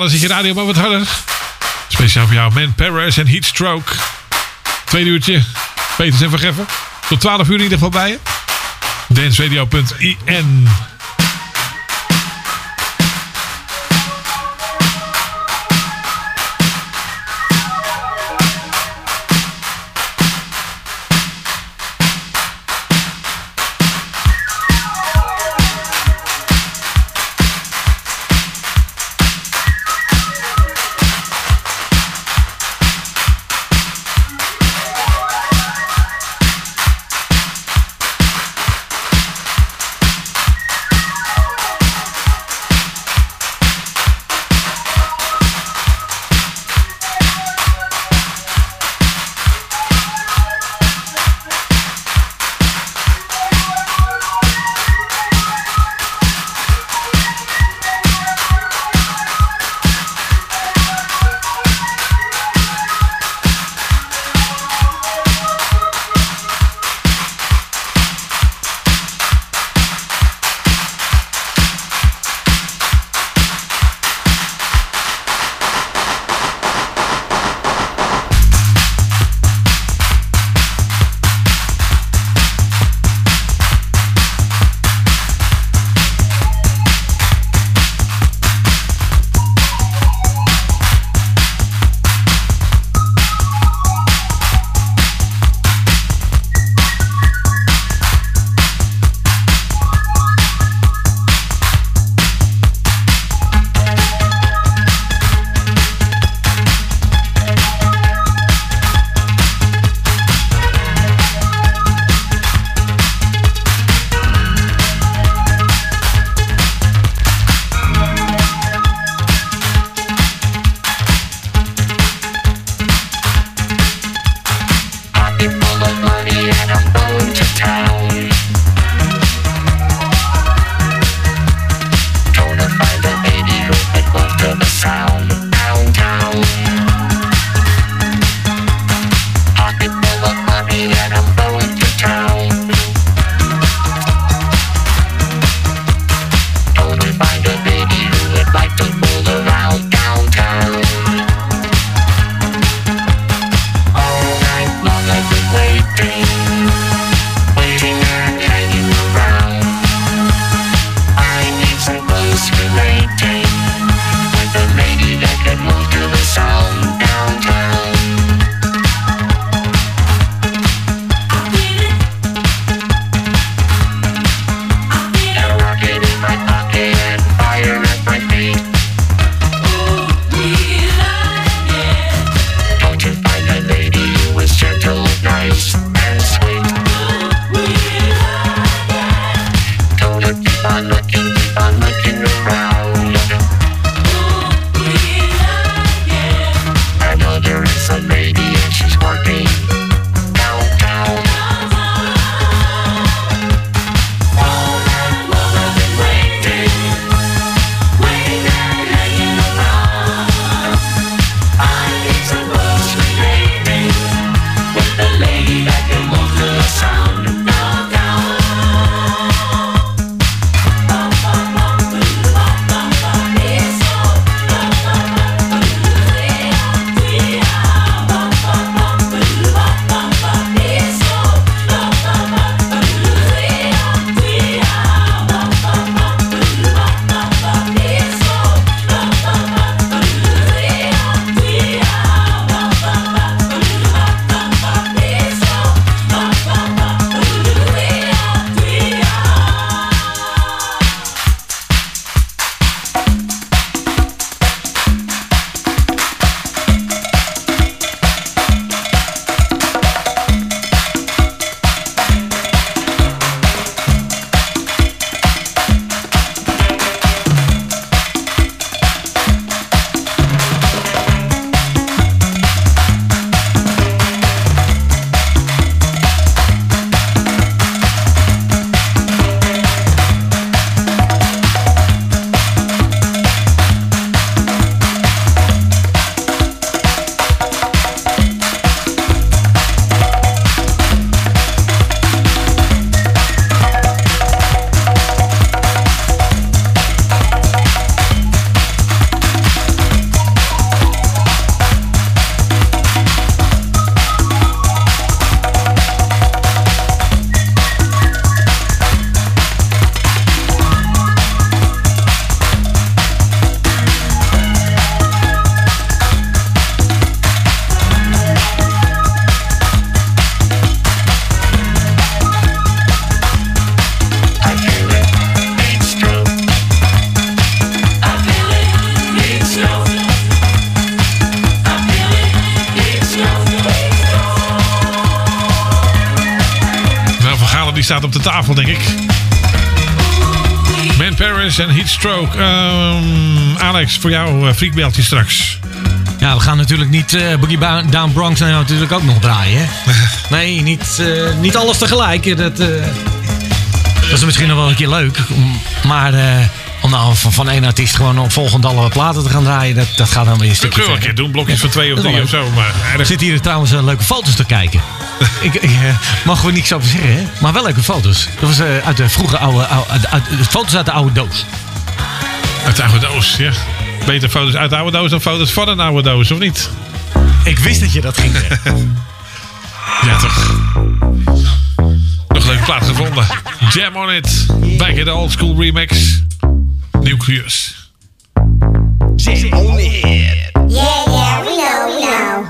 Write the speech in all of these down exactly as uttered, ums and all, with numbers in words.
dan zit je radio maar wat harder. Speciaal voor jou, Man Paris en Heatstroke. Tweede uurtje, Peters en Van Geffen. Tot twaalf uur in ieder geval bij je. danceradio punt i n. staat op de tafel, denk ik. Man Paris en Heatstroke. Um, Alex, voor jou uh, freakbeeldje straks. Ja, we gaan natuurlijk niet uh, Boogie Down Bronx nou natuurlijk ook nog draaien. Hè? Nee, niet, uh, niet alles tegelijk. Dat, uh, dat is misschien nog wel een keer leuk. Maar uh, om nou van, van één artiest gewoon op volgende alle platen te gaan draaien, dat, dat gaat dan weer een stukje Dat kun je wel een keer doen, blokjes van twee of drie of zo. Maar er zitten hier trouwens uh, leuke foto's te kijken. ik ik uh, mag er niks over zeggen, hè? Maar wel leuke foto's. Dat was uh, uit de vroege oude, oude uit, uit, foto's uit de oude doos. Uit de oude doos, ja. Beter foto's uit de oude doos dan foto's van een oude doos, of niet? Ik wist dat je dat ging zeggen. Ja, toch. Nog een leuke plaat gevonden. Jam on it. Back in the old school remix. Nucleus. Jam on it. Yeah, yeah, we know, we know.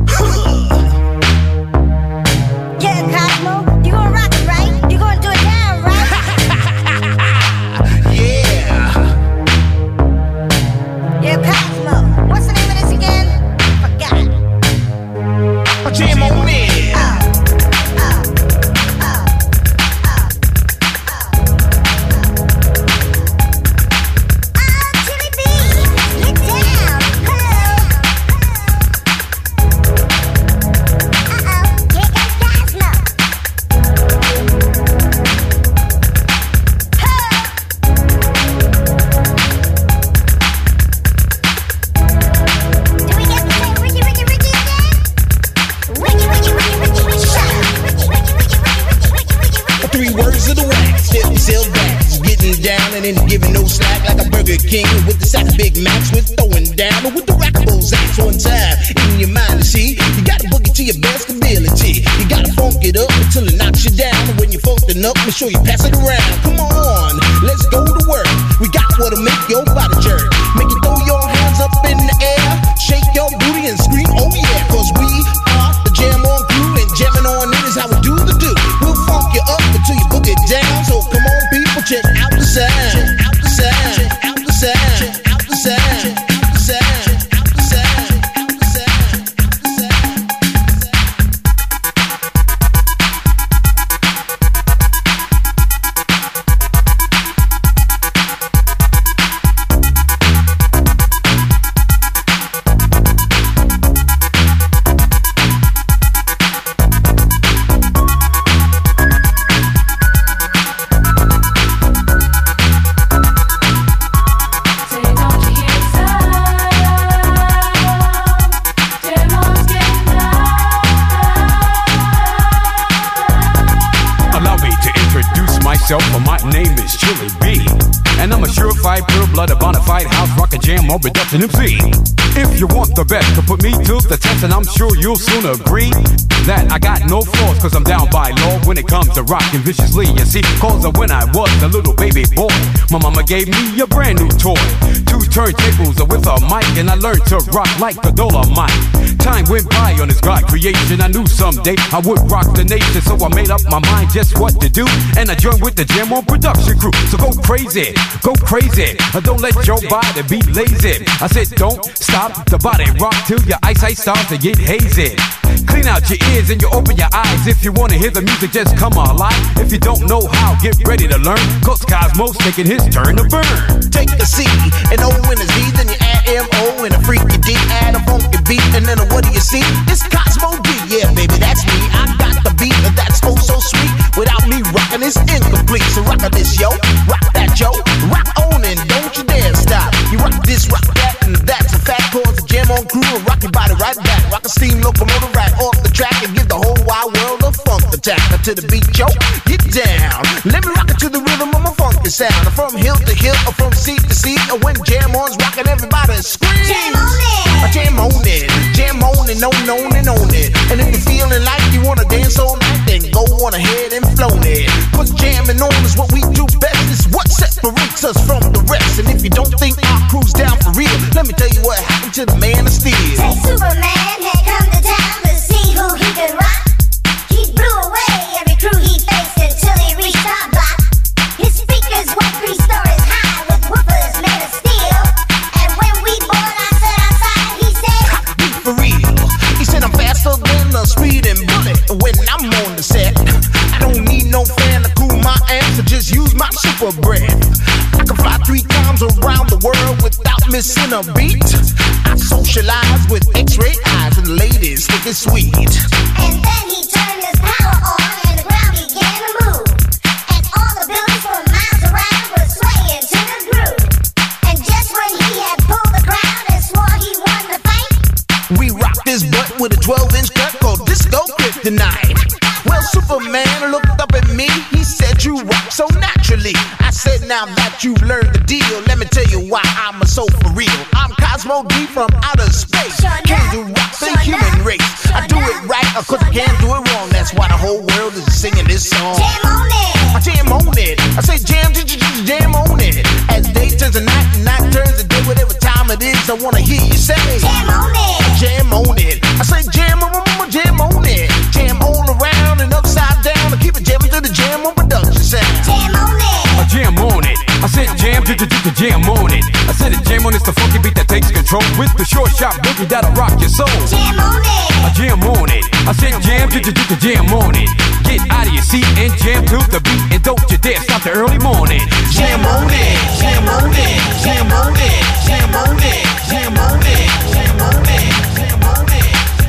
Yeah, Cosmo, you gonna rock it, right? You gonna do it down, right? Yeah. Yeah, Cosmo, what's the name of this again? Forgot. Jam on it. And giving no slack like a Burger King with the sack of Big Macs with throwing down with the rockables acts on time in your mind. You see, you got to boogie to your best ability. You got to funk it up until it knocks you down. And when you're funked up, make sure you pass it around. Come on, let's go to work. We got what'll make your body jerk. Make you throw your hands up in the air, shake your booty and scream, oh yeah, cause we are the Jam On Crew, and jamming on it is how we do the do. We'll funk you up until you book it down. So come on, people, check out the sound. Check out the sound. Check out the sound. Check out the sound. Check out the sound. Check out the sound. Check out the sound. Well, my name is Chili B, and I'm a surefire, pure-blooded, bonafide house rocker jam on production M C. If you want the best to put me to the test, and I'm sure you'll soon agree that I got no flaws, cause I'm down by law when it comes to rocking viciously. You see, cause of when I was a little baby boy, my mama gave me a brand new toy, two turntables with a mic, and I learned to rock like a Dolomite. Time went by on this God creation, I knew someday I would rock the nation, so I made up my mind just what to do, and I joined with the Jam On production crew. So go crazy, go crazy, don't let your body be lazy. I said don't stop the body rock till your eyesight starts to get hazy. Clean out your ears and you open your eyes. If you wanna hear the music, just come alive. If you don't know how, get ready to learn, cause Cosmo's taking his turn to burn. Take a C, an O and a Z, then you add M O and a freaky D, add a funky beat, and then a what do you see? It's Cosmo D, yeah baby, that's me. I got the beat that's oh so sweet. Without me rocking, it's incomplete. So rock this, yo, rock that, yo, rock on and don't you dare stop. You rock this, rock that, and that's a fact. Cause the Jam On Crew will rock your body right back. Rock a steam locomotive right off the track and give the whole wide world a funk attack. Now to the beat, yo, get down. Let me rock it to the rhythm of my funky sound. From hill to hill, or from seat to seat, or when Jam On's rocking, everybody scream. Jam on it. Jam on it, jam on it, on, on and on it. And if you're feeling like you wanna dance all night, then go on ahead and flow it. Cause jamming on is what we do best. It's what separates us from the rest. And if you don't think our crew's down for real, let me tell you what happened to the Man of Steel. Say Superman had come to town to see who he could rock. He blew away every crew he faced until he reached our block. His speakers were three stories high with woofers made of steel. And when we bored, I stood outside, he said, Be for real. He said I'm faster than the speeding bullet. When I'm on the set, I don't need no fan to my super breath. I can fly three times around the world without missing a beat. I socialize with X-ray eyes and ladies think it's sweet. And then he turned his power on and the ground began to move. And all the buildings for miles around were swaying to the groove. And just when he had pulled the crowd and swore he won the fight, we rocked his butt with a twelve inch cut called Disco Kryptonite. Well, Superman looked up at me, he said you rock so naturally. I said now that you've learned the deal, let me tell you why I'm a soul for real. I'm Cosmo D from outer space, came to rock the human race. I do it right, of course I can't do it wrong. That's why the whole world is singing this song. jam on it. I jam on it, I say jam, jam, jam, jam on it. As day turns to night and night turns to day, whatever time it is, I wanna hear you say Jam on it. jam on it. I say jam on, jam on it. Jam all around and upside down. I keep it jamming to the jam on production sound. Jam on it. I jam on it. I said jam, j- j- j- jam on it. I said it jam on it's the funky beat that takes control with the short shot boogie that'll rock your soul. Jam on it. I jam on it. I said jam, j- j- j- jam on it. Get out of your seat and jam to the beat and don't you dare stop the early morning. Jam on it, jam on it, jam on it, jam on it, jam on it, jam on it, jam on it.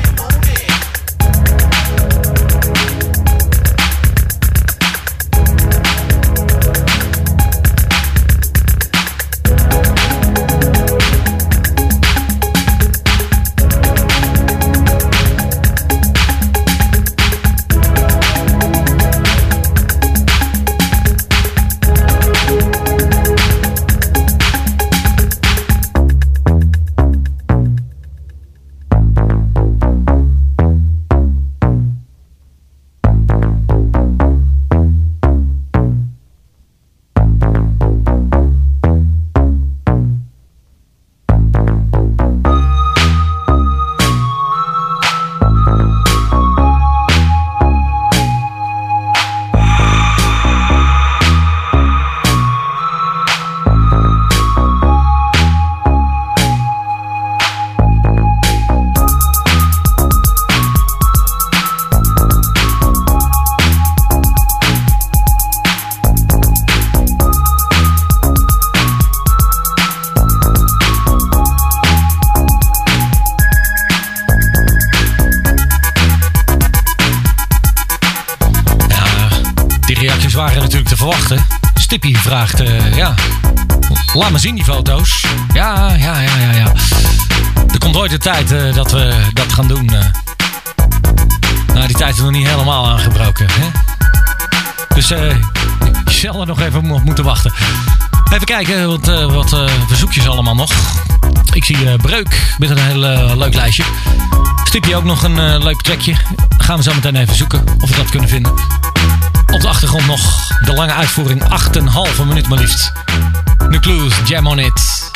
Waren natuurlijk te verwachten. Stippie vraagt, uh, ja, laat me zien die foto's. Ja, ja, ja, ja, ja. Er komt ooit de tijd uh, dat we dat gaan doen. Uh. Nou, die tijd is nog niet helemaal aangebroken. Hè? Dus uh, je zal er nog even op moeten wachten. Even kijken wat, uh, wat uh, verzoekjes allemaal nog. Ik zie uh, Breuk met een heel uh, leuk lijstje. Stippie ook nog een uh, leuk trackje. Gaan we zo meteen even zoeken of we dat kunnen vinden. Op de achtergrond nog de lange uitvoering, acht komma vijf minuut maar liefst. Nucleus, Jam on It.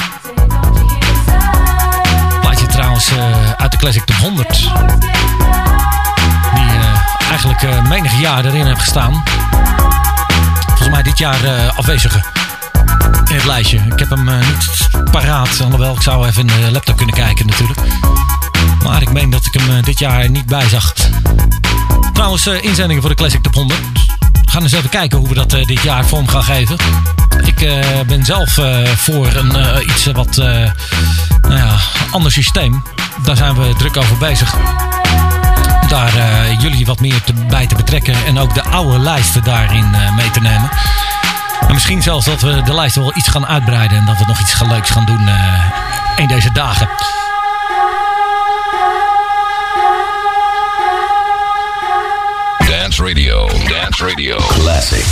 Plaatje trouwens uh, uit de Classic Top honderd. Die uh, eigenlijk uh, menig jaar erin heeft gestaan. Volgens mij dit jaar uh, afwezige in het lijstje. Ik heb hem uh, niet paraat, alhoewel ik zou even in de laptop kunnen kijken natuurlijk. Maar ik meen dat ik hem uh, dit jaar niet bij zag. Trouwens, uh, inzendingen voor de Classic Top honderd. We gaan eens even kijken hoe we dat uh, dit jaar vorm gaan geven. Ik uh, ben zelf uh, voor een, uh, iets wat uh, nou ja, ander systeem. Daar zijn we druk over bezig. Daar uh, jullie wat meer te, bij te betrekken. En ook de oude lijsten daarin uh, mee te nemen. En misschien zelfs dat we de lijst wel iets gaan uitbreiden. En dat we nog iets leuks gaan doen uh, in deze dagen. Dance Radio, Dance Radio Classic.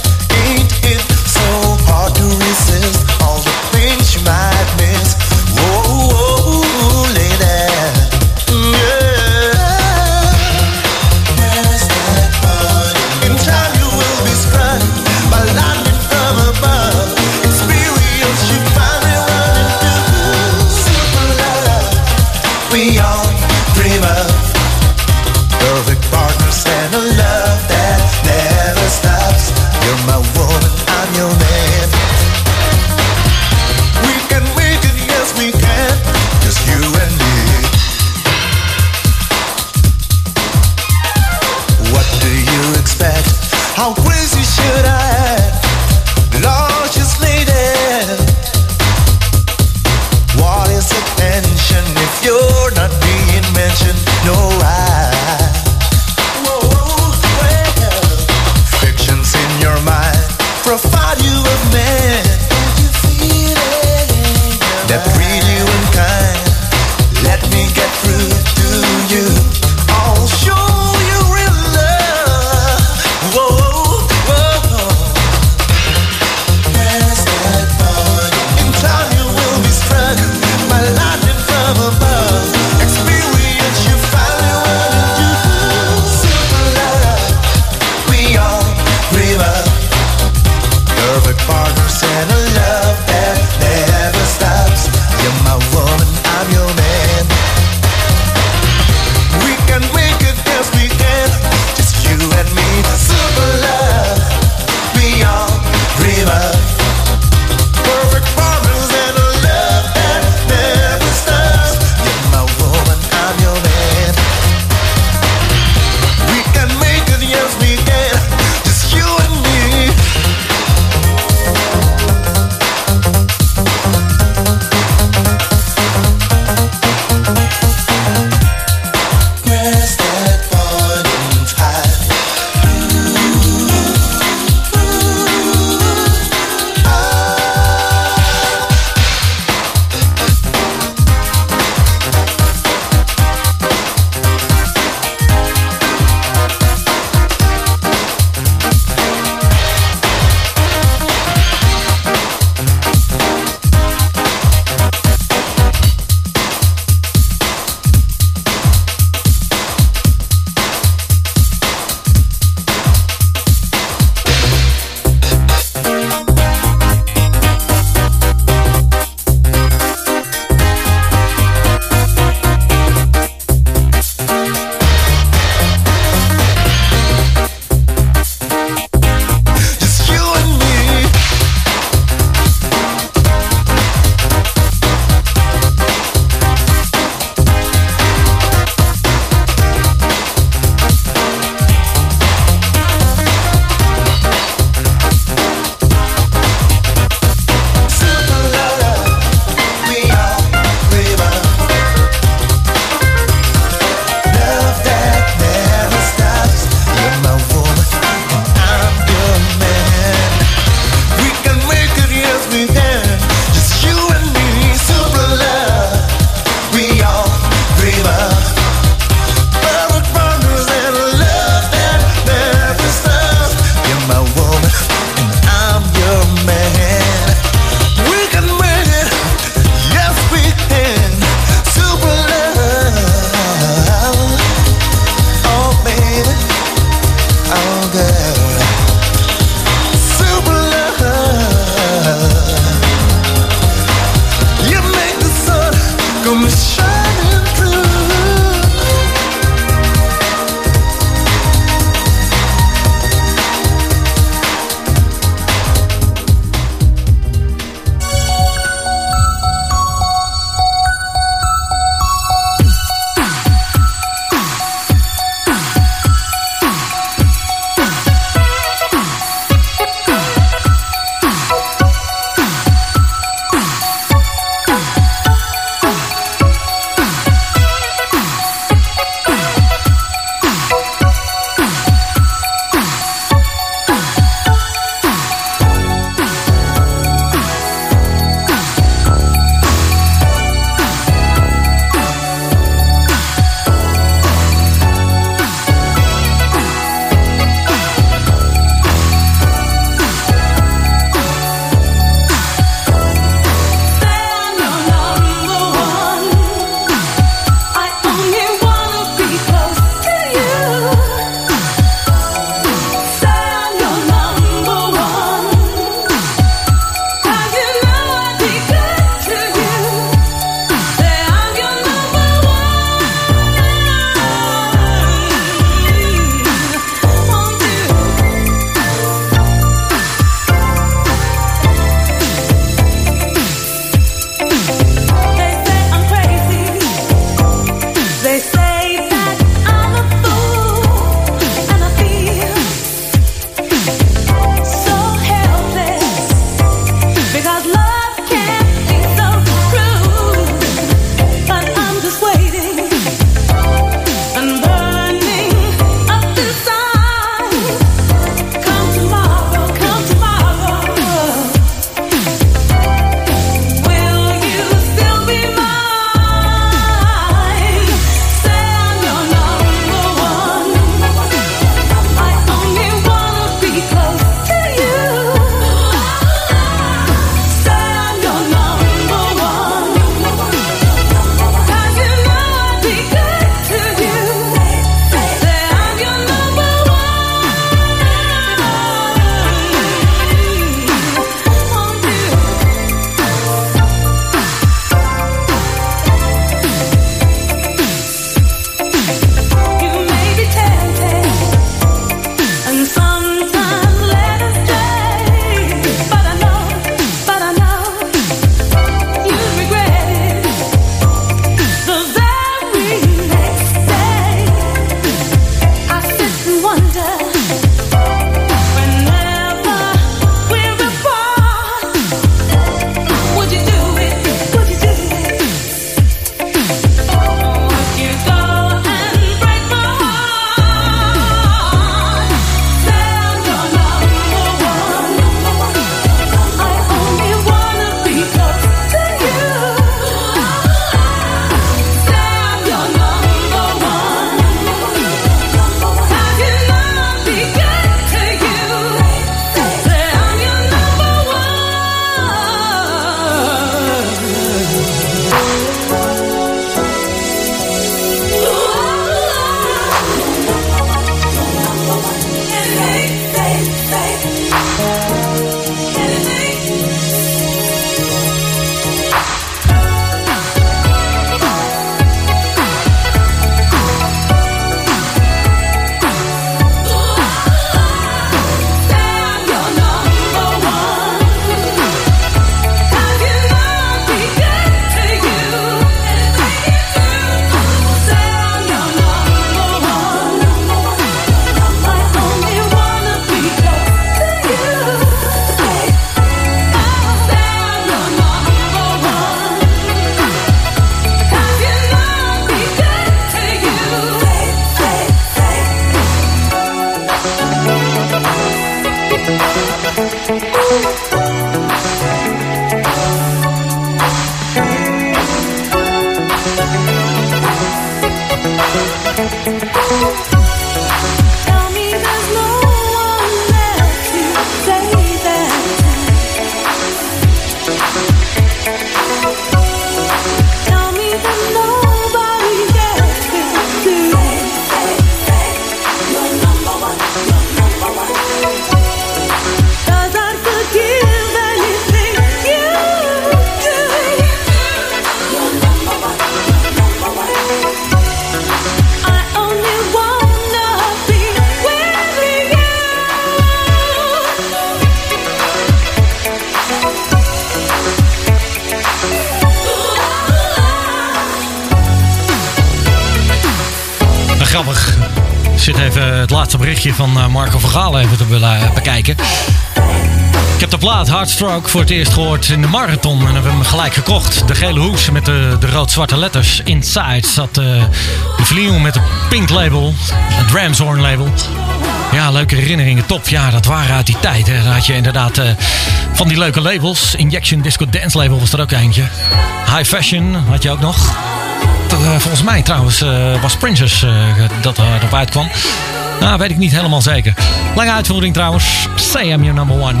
zit even het laatste berichtje van uh, Marco van Gaal even te willen uh, bekijken. Ik heb de plaat Heartstroke voor het eerst gehoord in de marathon. En heb hem gelijk gekocht. De gele hoes met de, de rood-zwarte letters. Inside zat uh, de vinyl met de pink label. Het Ramshorn label. Ja, leuke herinneringen. Top. Ja, dat waren uit die tijd. Hè. Dan had je inderdaad uh, van die leuke labels. Injection Disco Dance label was er ook eentje. High Fashion had je ook nog. Dat, uh, volgens mij trouwens uh, was Princess uh, dat erop uitkwam. Nou, weet ik niet helemaal zeker. Lange uitvoering trouwens. Say I'm your number one.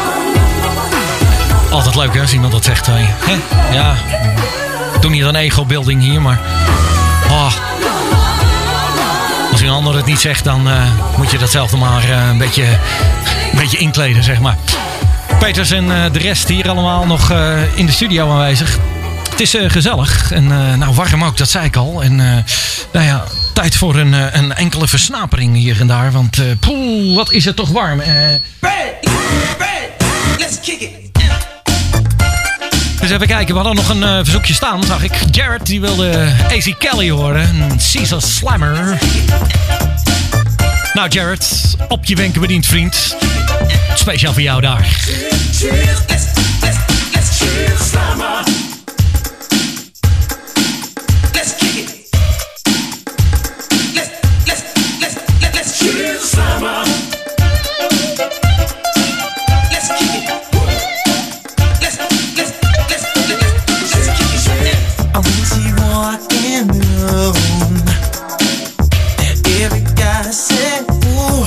Altijd leuk hè, als iemand dat zegt. Hè? Ja, ik doe niet aan ego-building hier, maar... Oh. Als een ander het niet zegt, dan uh, moet je datzelfde maar uh, een, beetje, een beetje inkleden, zeg maar. Peters en uh, de rest hier allemaal nog uh, in de studio aanwezig. Het is uh, gezellig en uh, nou warm ook, dat zei ik al. En uh, nou ja, tijd voor een, uh, een enkele versnapering hier en daar. Want uh, poeh, wat is het toch warm. Uh, Let's kick it. Dus even kijken, we hadden nog een uh, verzoekje staan, zag ik. Jared, die wilde A C Kelly horen. Een Caesar Slammer. Nou Jared, op je wenken bediend vriend. Speciaal voor jou daar. Cheers, let's, let's, let's cheers, slammer. Let's kick it. Let's, let's, let's, let's, let's cheers, slammer. Let's kick it. Let's, let's, let's, let's, let's kick it. I want to walk in the room. Every guy said, ooh.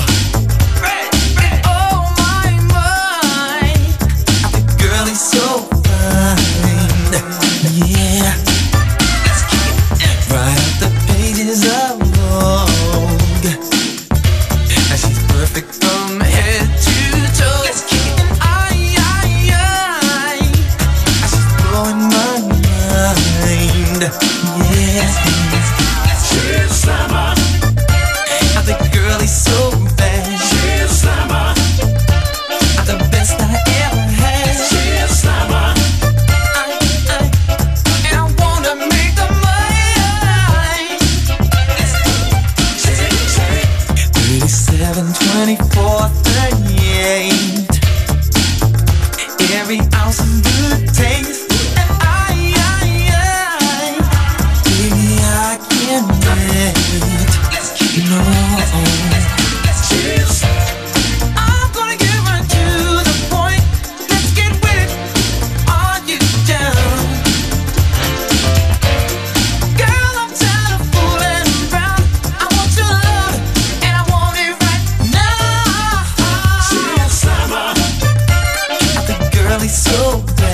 Oh my, my. The girl is so fine. Yeah. Right off the pages of Vogue. And she's perfect from head to toe. Let's kick it. And I, I, I. She's blowing my mind. Yeah. Cheers, slammer. The girl is so bad. Cheers, slammer. The best I ever had. Cheers, slammer. I, I, and I wanna make the money. thirty-seven, twenty-four, thirty-eight. Every ounce of good taste. And I, I, I, baby, I can't wait. No. Cheers. I'm gonna get right to the point. Let's get with it. Are you down? Girl, I'm tired of fooling around. I want your love, and I want it right now. Cheers, slammer. The girl is so bad.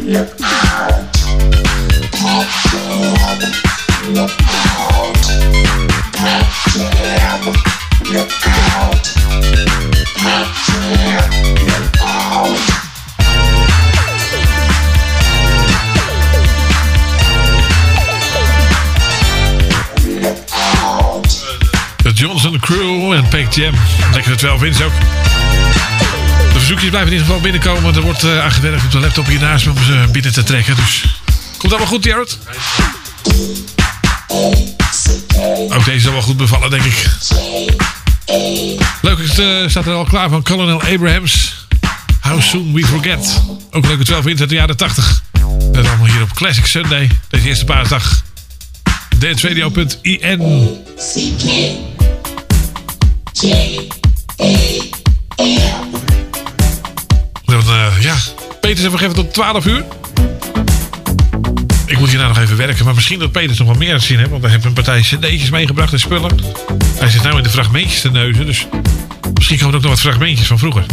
De Johnson Crew en Peak Jam. Lekkere twaalf inch ook. De verzoekjes blijven in ieder geval binnenkomen. Er wordt uh, aangewerkt op de laptop hier naast me om ze binnen te trekken. Dus komt allemaal goed, Jared? Ook deze zal wel goed bevallen, denk ik. Leuk, het uh, staat er al klaar van Colonel Abrahams. How Soon We Forget. Ook een leuke twaalf inch uit de jaren tachtig. En allemaal hier op Classic Sunday. Deze eerste paasdag. danceradio punt i n. Dan, uh, ja, Peters even geven tot twaalf uur. Ik moet hierna nog even werken, maar misschien dat Peters nog wat meer te zien heeft. Want hij heeft een partij cd'tjes meegebracht en spullen. Hij zit nou in de fragmentjes te neuzen, dus misschien komen er ook nog wat fragmentjes van vroeger.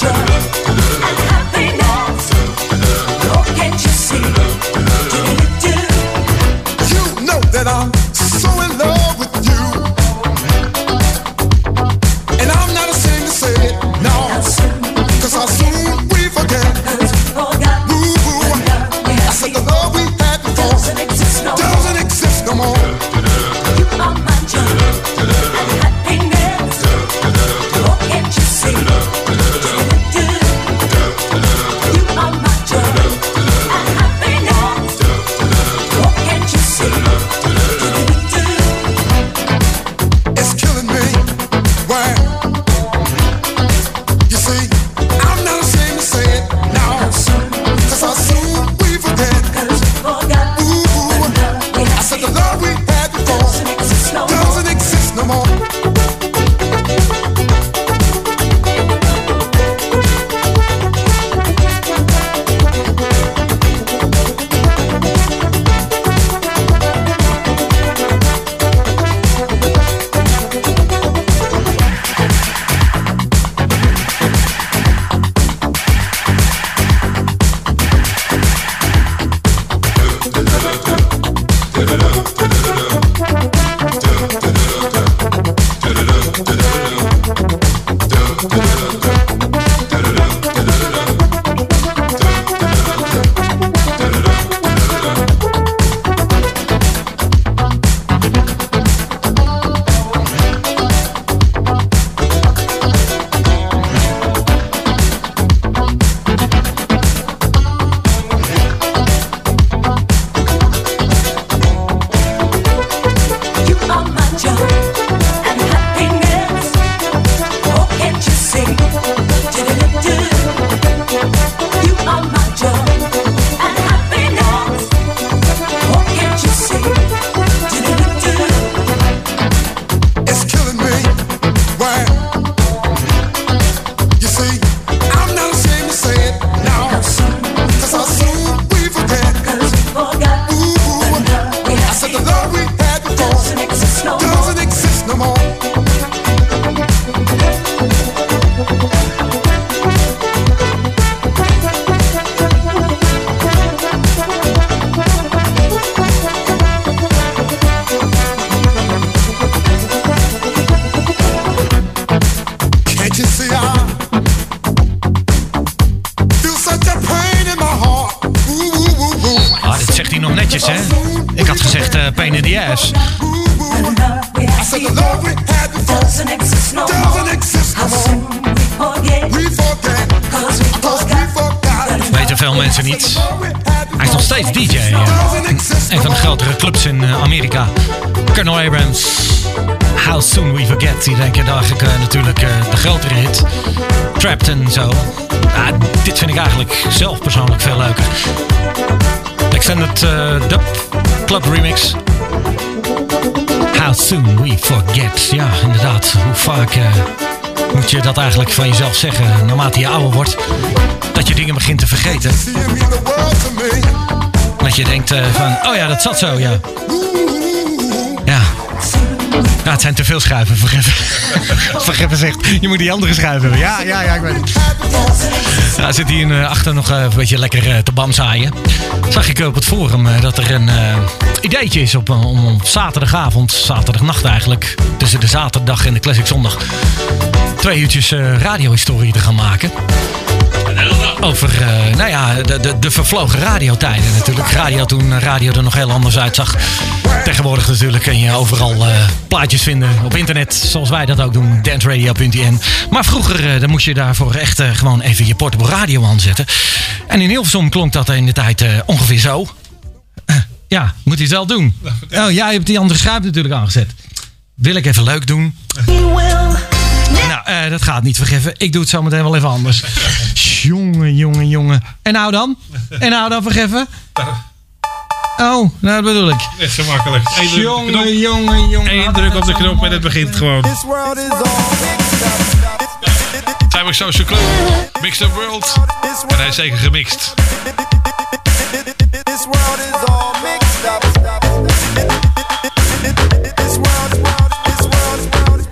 Do ass, hè? Ik had gezegd uh, pain in the ass. Doesn't exist no more. How soon we forget. Cause we forgot. Weten veel mensen niet. Hij is nog steeds D J. Ja. Een van de grotere clubs in uh, Amerika. Colonel Abrams. How Soon We Forget. Die denk ik eigenlijk uh, natuurlijk uh, de grotere hit. Trapped en zo. Uh, dit vind ik eigenlijk zelf persoonlijk veel leuker. Extended uh, Dub Club Remix. How Soon We Forget. Ja, inderdaad. Hoe vaak uh, moet je dat eigenlijk van jezelf zeggen naarmate je ouder wordt? Dat je dingen begint te vergeten. Dat je denkt uh, van, oh ja, dat zat zo, ja. Ja. Ja, het zijn te veel schuiven, vergeven. Vergeven zegt, je moet die andere schuiven hebben. Ja, ja, ja, ik weet het. Ja, zit hier uh, achter nog uh, een beetje lekker uh, te bamzaaien. Zag ik op het forum uh, dat er een uh, ideetje is op, uh, om op zaterdagavond, zaterdagnacht eigenlijk, tussen de zaterdag en de Classic Zondag, twee uurtjes uh, radiohistorie te gaan maken. Over, uh, nou ja, de, de, de vervlogen radiotijden natuurlijk. Radio toen radio er nog heel anders uitzag. Tegenwoordig natuurlijk kun je overal uh, plaatjes vinden op internet. Zoals wij dat ook doen, danceradio punt i n. Maar vroeger uh, dan moest je daarvoor echt uh, gewoon even je portable radio aanzetten. En in Hilversum klonk dat in de tijd uh, ongeveer zo. Uh, ja, moet je het wel doen. Oh, jij hebt die andere schuif natuurlijk aangezet. Wil ik even leuk doen? Nou, uh, dat gaat niet vergeven. Ik doe het zo meteen wel even anders. Jongen, jongen, jongen. En nou dan? En nou dan vergeven? Oh, nou dat bedoel ik. Net zo makkelijk. Eén druk op de knop. Jongen, jongen, jongen. Eén druk op de knop en het begint gewoon. Zijn we Social Club. Mixed Up World. En hij is zeker gemixt. This world is all mixed up. This world, this world,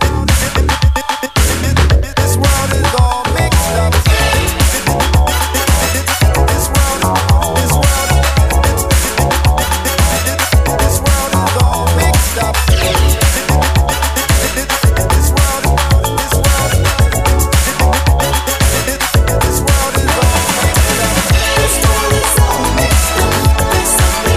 this world is all mixed up. This world, this world, this world is all mixed up. This world, this world, this world is all mixed up. This world is all mixed up. There's something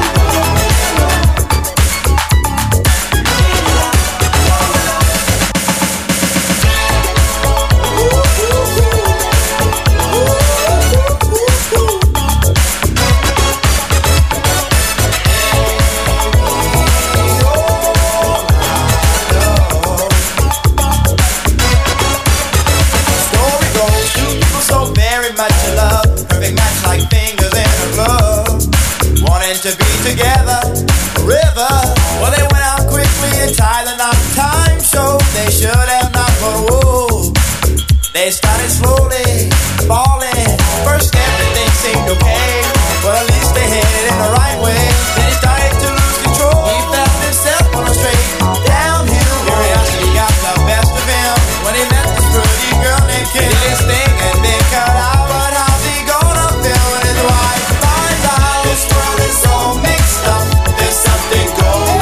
to be together, river. Well, they went out quickly in Thailand on the time show. They should have not, but whoa. They started slowly falling. First everything seemed okay, but at least they headed in the right way. Then he started to lose control. He found himself on a straight downhill. Curiosity got the best of him when he met this pretty girl named Kim. He did his thing and then cut out, but how's he gonna feel when his wife finds out this world is all mixed up? There's something going.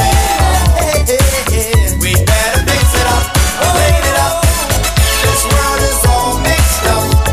We better fix it up, clean it up. This world is all mixed up.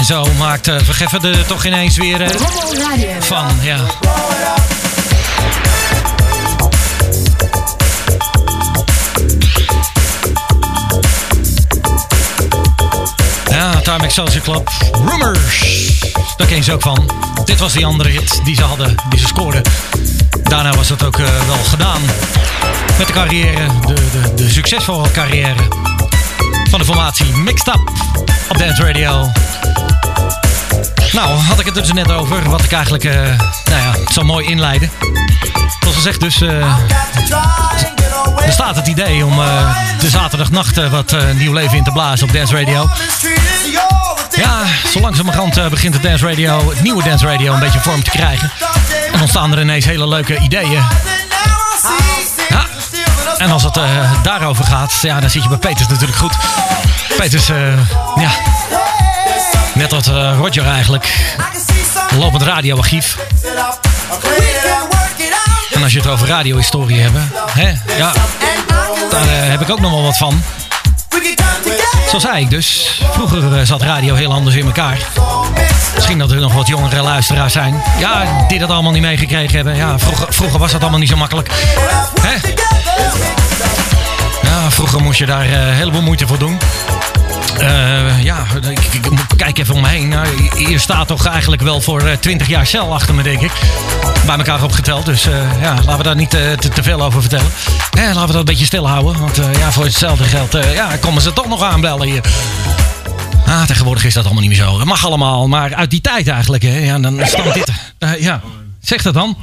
zo maakt uh, Vergeffen er toch ineens weer uh, van. Ja. Ja, Timex Social Club. Rumors. Daar ken je ze ook van. Dit was die andere hit die ze hadden, die ze scoorden. Daarna was het ook uh, wel gedaan. Met de carrière, de, de, de succesvolle carrière van de formatie Mixed Up op Dance Radio. Nou, had ik het dus net over wat ik eigenlijk uh, nou ja, zo mooi inleiden. Zoals gezegd dus, uh, er staat het idee om uh, de zaterdagnacht uh, wat uh, nieuw leven in te blazen op Dance Radio. Ja, zo langzamerhand uh, begint de Dance Radio, het nieuwe Dance Radio een beetje vorm te krijgen. En ontstaan er ineens hele leuke ideeën. Ja. En als het uh, daarover gaat, ja, dan zit je bij Peters natuurlijk goed. Peters, uh, ja, net als uh, Roger eigenlijk, lopend radioarchief. En als je het over radiohistorie hebt, hè, ja, daar uh, heb ik ook nog wel wat van. Zo zei ik dus. Vroeger uh, zat radio heel anders in elkaar. Misschien dat er nog wat jongere luisteraars zijn. Ja, die dat allemaal niet meegekregen hebben. Ja, vroeger, vroeger was dat allemaal niet zo makkelijk. Hè? Ja, vroeger moest je daar uh, een heleboel moeite voor doen. Uh, ja, ik, ik, ik kijk even om me heen. Nou, hier staat toch eigenlijk wel voor uh, twintig jaar cel achter me, denk ik. Bij elkaar opgeteld. Dus uh, ja, laten we daar niet uh, te, te veel over vertellen. Ja, laten we dat een beetje stilhouden. Want uh, ja, voor hetzelfde geld uh, ja, komen ze toch nog aanbellen hier. Ah, tegenwoordig is dat allemaal niet meer zo. Het mag allemaal, maar uit die tijd eigenlijk. Hè, ja, dan stamt dit. Uh, ja, zeg dat dan.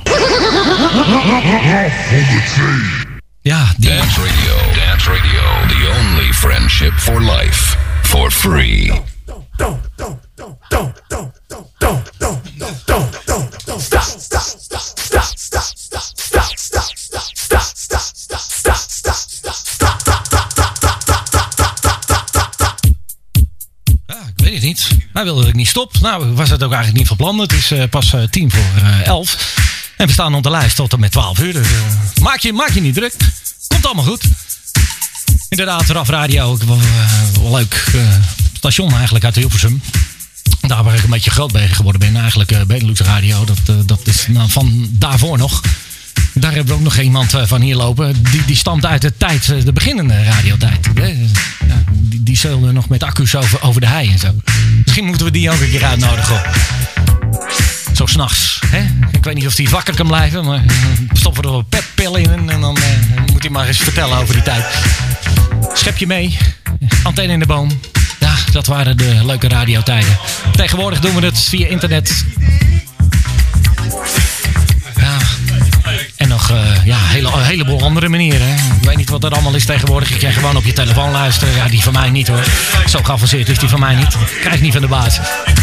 Ja, die. Dance Radio. Dance Radio. The only friendship for life. For free. Niet. Hij wilde dat ik niet stop. Nou, was het ook eigenlijk niet van plan. Het is uh, pas uh, tien voor uh, elf. En we staan op de lijst tot en met twaalf uur. Dus uh, maak, je, maak je niet druk. Komt allemaal goed. Inderdaad, Raf Radio. Wel uh, leuk uh, station eigenlijk uit Hilversum. Daar waar ik een beetje groot bij geworden ben. Eigenlijk uh, Benelux Radio. Dat, uh, dat is nou, van daarvoor nog. Daar hebben we ook nog iemand uh, van hier lopen. Die, die stamt uit de tijd, uh, de beginnende radiotijd. Uh, ja, die, die zeilde nog met accu's over, over de hei en zo. Misschien moeten we die ook een keer uitnodigen. Zo s'nachts. Ik weet niet of die wakker kan blijven. Maar stoppen we er een petpil in. En dan uh, moet hij maar eens vertellen over die tijd. Schep je mee. Antenne in de boom. Ja, dat waren de leuke radiotijden. Tegenwoordig doen we het via internet. Ja. En nog uh, ja, hele, een heleboel andere manieren. Hè. Ik weet niet wat er allemaal is tegenwoordig. Je kan gewoon op je telefoon luisteren. Ja, die van mij niet hoor. Zo geavanceerd is die van mij niet. Krijg ik niet van de baas.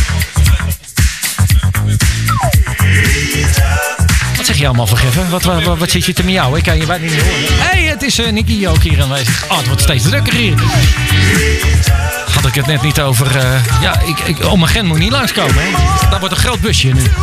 Wat zeg je allemaal, Vergeffen? Wat, wat, wat, wat zit je te miauwen? Ik kan je bijna niet horen. Hé, hey, het is uh, Nicky ook hier aanwezig. Oh, het wordt steeds drukker hier. Had ik het net niet over... Uh, ja, ik, ik, om mijn gen moet niet langskomen. Hè. Daar wordt een groot busje nu.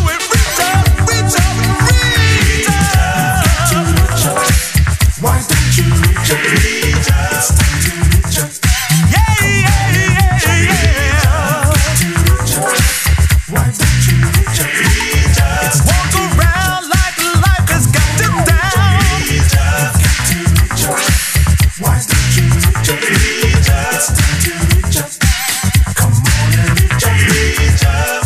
Why don't you reach up, reach up? It's time to reach up. Yeah, yeah, yeah, yeah. Why don't you reach up, reach up? It's walk around like life has got you down. You've got to reach up. Why don't you reach up, reach up? It's time to reach up. Come on and reach up, reach up.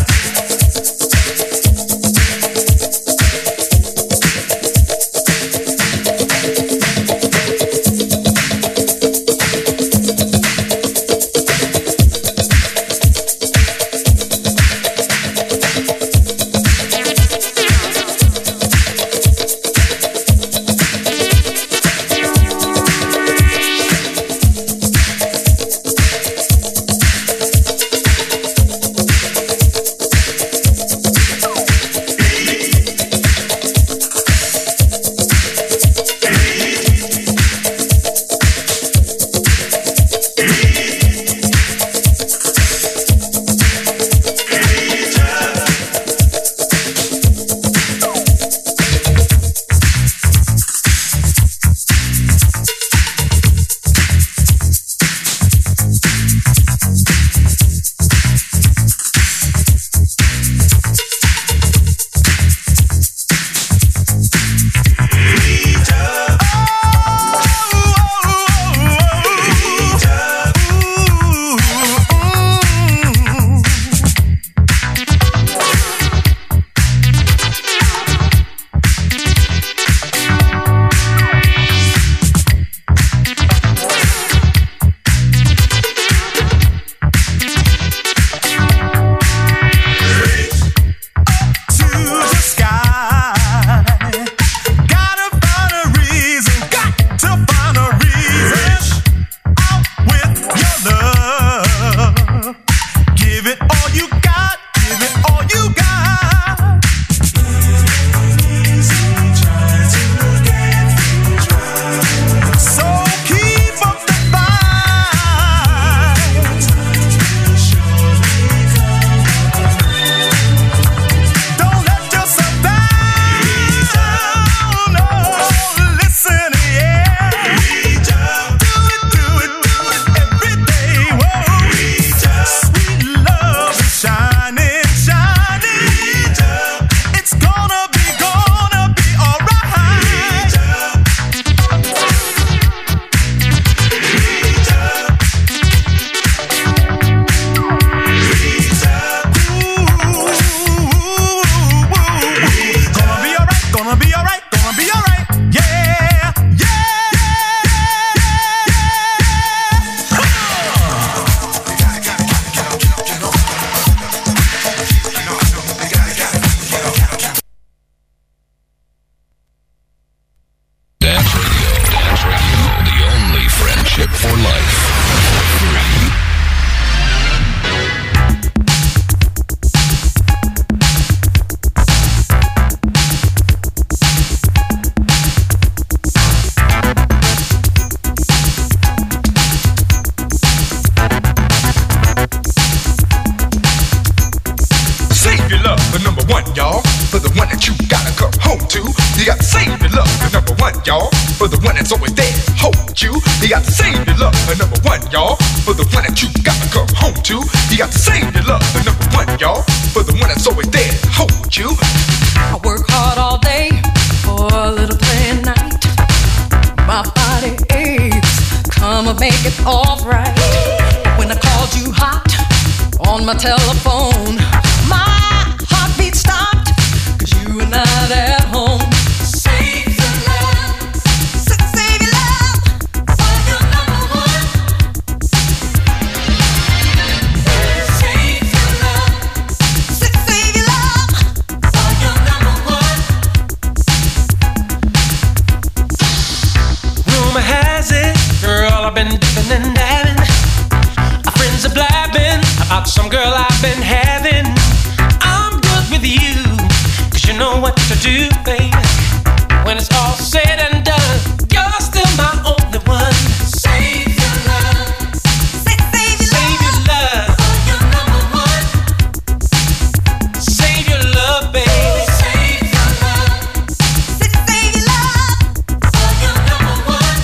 all you got. Give it all you got. So keep up the fight. Don't let yourself down. No, listen, yeah. Do it, do it, do it every day. Whoa. Sweet love is shining, shining. It's gonna be, gonna be alright. Gonna be alright, gonna be alright, gonna be alright. Yeah, yeah, Dance Radio, Dance Radio, the only friendship for life. Free. Save your love for number one, y'all. For the one that you gotta come home to. You got to save your love for number one, y'all. For the one that's always there, hold you. You got to save your love for number one, y'all. For the one that you gotta come home to. You got to save your love for number one, y'all. For the one that's always there, hold you. I work hard all day for a little play at night. My body aches, come and make it all right. When I called you hot on my telephone, my heartbeat stopped, cause you were not at home. Save your love, sa- save your love for your number one. Save your love, sa- save your love for your number one. Rumor has it, girl, I've been dipping and dabbing. My friends are blabbing about some girl I've been having. I'm good with you, cause you know what to do, baby. When it's all said and done, you're still my only one. Save your love, Sa- save your save your love for your number one. Save your love, baby. Save your love, Sa- save your love for your number one.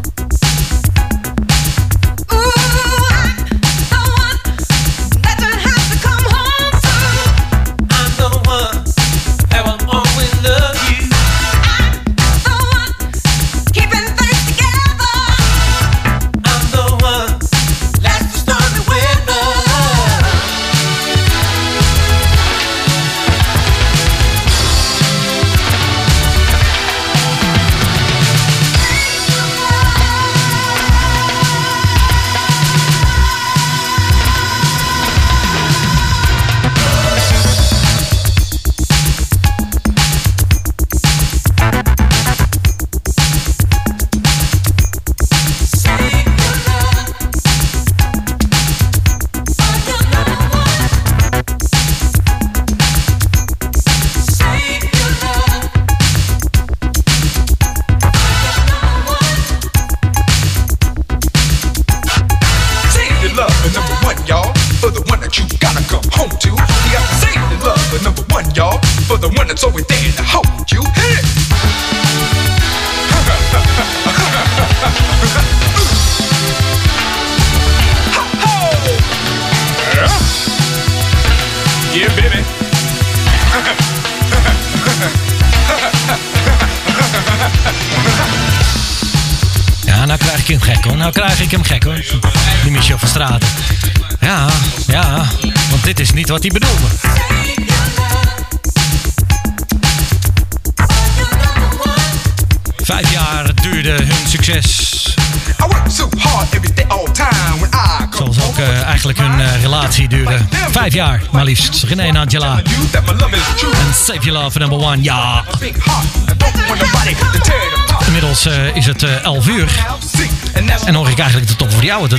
Ooh, I'm the one that you have to come home to. I'm the one that will always love you. The one keeping things together. I'm the one last to start me with love. Save your love for number one, y'all. For the one that you gotta come home to. You got to save your love for number one, y'all. For the one that's always there to hold you. Hit it. Yeah, baby. Ja, nou krijg ik hem gek hoor. Nou krijg ik hem gek hoor. Die Michel van Straten. Ja, ja. Want dit is niet wat hij bedoelde. Vijf jaar duurde hun succes. Zoals ook uh, eigenlijk hun uh, relatie duurde. Vijf jaar, maar liefst. René en Angela. En Save Your Love number one, ja. Inmiddels uh, is het uh, elf uur. En hoor ik eigenlijk de top voor jou.